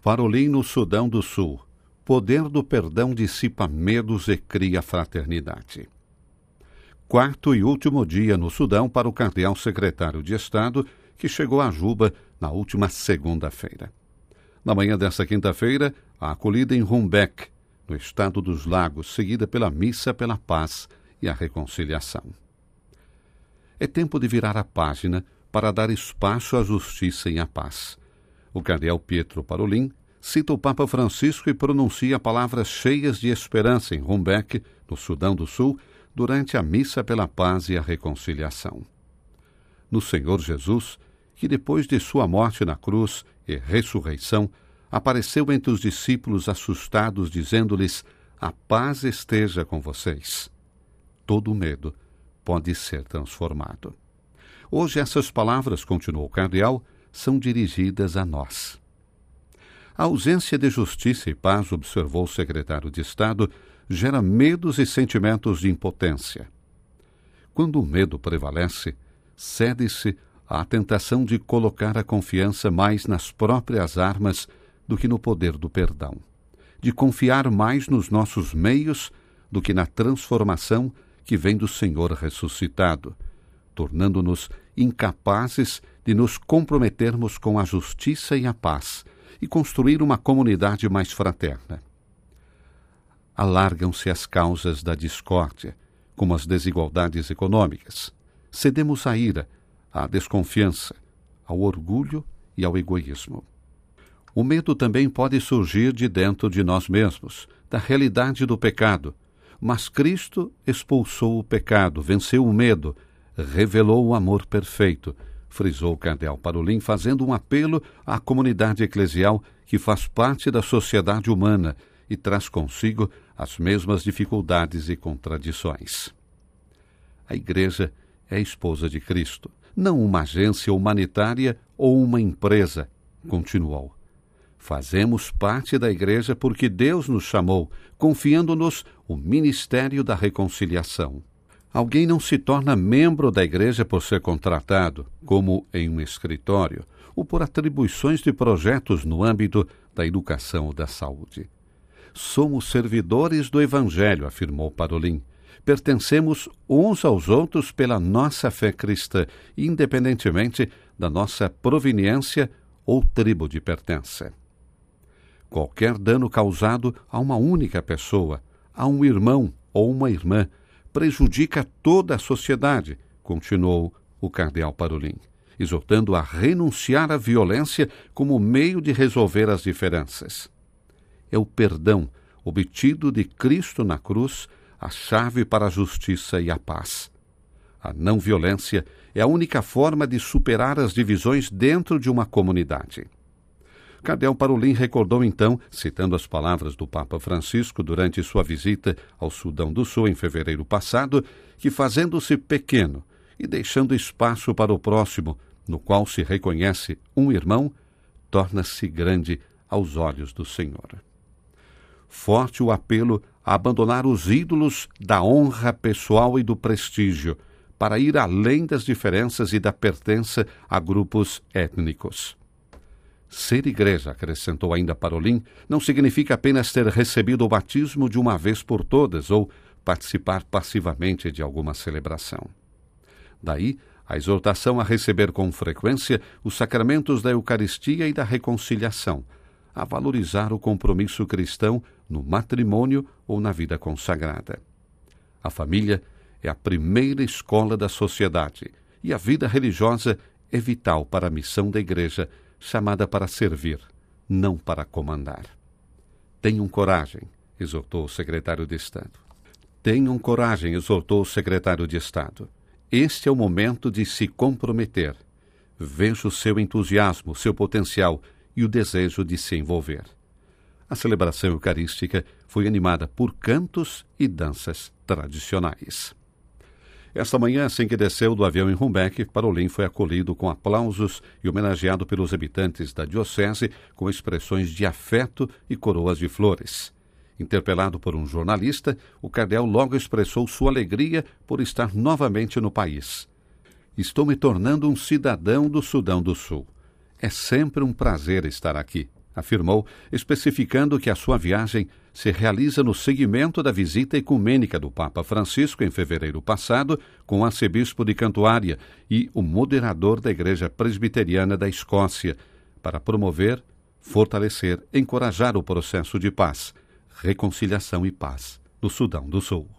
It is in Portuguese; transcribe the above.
Parolim no Sudão do Sul. Poder do perdão dissipa medos e cria fraternidade. Quarto e último dia no Sudão para o cardeal secretário de Estado, que chegou a Juba na última segunda-feira. Na manhã desta quinta-feira, a acolhida em Rumbek, no estado dos Lagos, seguida pela Missa pela Paz e a Reconciliação. É tempo de virar a página para dar espaço à justiça e à paz. O cardeal Pietro Parolin cita o Papa Francisco e pronuncia palavras cheias de esperança em Rumbek, no Sudão do Sul, durante a Missa pela Paz e a Reconciliação. No Senhor Jesus, que depois de sua morte na cruz e ressurreição, apareceu entre os discípulos assustados, dizendo-lhes: a paz esteja com vocês. Todo medo pode ser transformado. Hoje essas palavras, continuou o cardeal, são dirigidas a nós. A ausência de justiça e paz, observou o secretário de Estado, gera medos e sentimentos de impotência. Quando o medo prevalece, cede-se à tentação de colocar a confiança mais nas próprias armas do que no poder do perdão, de confiar mais nos nossos meios do que na transformação que vem do Senhor ressuscitado, tornando-nos incapazes de nos comprometermos com a justiça e a paz e construir uma comunidade mais fraterna. Alargam-se as causas da discórdia, como as desigualdades econômicas. Cedemos à ira, à desconfiança, ao orgulho e ao egoísmo. O medo também pode surgir de dentro de nós mesmos, da realidade do pecado, mas Cristo expulsou o pecado, venceu o medo, revelou o amor perfeito, frisou o cardeal Parolin, fazendo um apelo à comunidade eclesial que faz parte da sociedade humana e traz consigo as mesmas dificuldades e contradições. A Igreja é a esposa de Cristo, não uma agência humanitária ou uma empresa, continuou. Fazemos parte da Igreja porque Deus nos chamou, confiando-nos o ministério da reconciliação. Alguém não se torna membro da Igreja por ser contratado, como em um escritório, ou por atribuições de projetos no âmbito da educação ou da saúde. Somos servidores do Evangelho, afirmou Parolin. Pertencemos uns aos outros pela nossa fé cristã, independentemente da nossa proveniência ou tribo de pertença. Qualquer dano causado a uma única pessoa, a um irmão ou uma irmã, prejudica toda a sociedade, continuou o cardeal Parolin, exortando a renunciar à violência como meio de resolver as diferenças. É o perdão obtido de Cristo na cruz a chave para a justiça e a paz. A não-violência é a única forma de superar as divisões dentro de uma comunidade. Cardeal Parolin recordou então, citando as palavras do Papa Francisco durante sua visita ao Sudão do Sul em fevereiro passado, que fazendo-se pequeno e deixando espaço para o próximo, no qual se reconhece um irmão, torna-se grande aos olhos do Senhor. Forte o apelo a abandonar os ídolos da honra pessoal e do prestígio, para ir além das diferenças e da pertença a grupos étnicos. Ser igreja, acrescentou ainda Parolin, não significa apenas ter recebido o batismo de uma vez por todas ou participar passivamente de alguma celebração. Daí, a exortação a receber com frequência os sacramentos da Eucaristia e da reconciliação, a valorizar o compromisso cristão no matrimônio ou na vida consagrada. A família é a primeira escola da sociedade e a vida religiosa é vital para a missão da Igreja, chamada para servir, não para comandar. Tenham coragem, exortou o secretário de Estado. Tenham coragem, exortou o secretário de Estado. Este é o momento de se comprometer. Vejo o seu entusiasmo, seu potencial e o desejo de se envolver. A celebração eucarística foi animada por cantos e danças tradicionais. Esta manhã, assim que desceu do avião em Rumbek, Parolin foi acolhido com aplausos e homenageado pelos habitantes da diocese com expressões de afeto e coroas de flores. Interpelado por um jornalista, o cardeal logo expressou sua alegria por estar novamente no país. Estou me tornando um cidadão do Sudão do Sul. É sempre um prazer estar aqui, afirmou, especificando que a sua viagem se realiza no seguimento da visita ecumênica do Papa Francisco em fevereiro passado com o arcebispo de Cantuária e o moderador da Igreja Presbiteriana da Escócia, para promover, fortalecer, encorajar o processo de paz, reconciliação e paz no Sudão do Sul.